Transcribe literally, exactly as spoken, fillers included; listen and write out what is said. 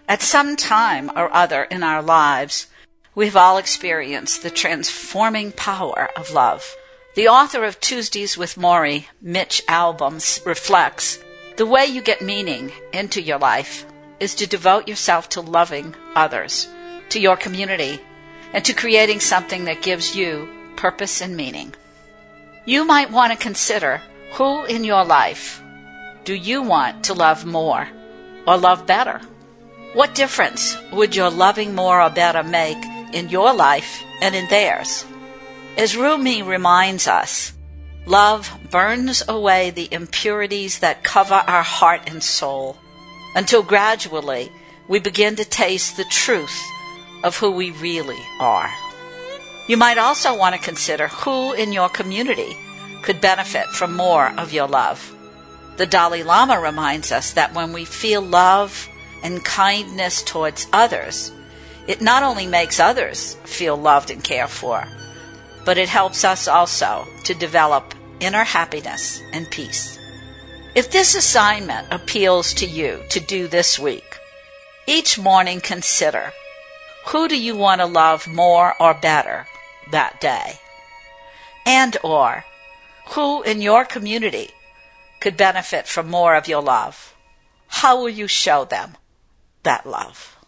At some time or other in our lives, we've all experienced the transforming power of love. The author of Tuesdays with Morrie, Mitch Albom, reflects, the way you get meaning into your life is to devote yourself to loving others, to your community, and to creating something that gives you purpose and meaning. You might want to consider who in your life do you want to love more or love better? What difference would your loving more or better make in your life and in theirs? As Rumi reminds us, love burns away the impurities that cover our heart and soul until gradually we begin to taste the truth of who we really are. You might also want to consider who in your community could benefit from more of your love. The Dalai Lama reminds us that when we feel love and kindness towards others, it not only makes others feel loved and cared for, but it helps us also to develop inner happiness and peace. If this assignment appeals to you to do this week, each morning consider, who do you want to love more or better that day? And or, who in your community could benefit from more of your love? How will you show them that love?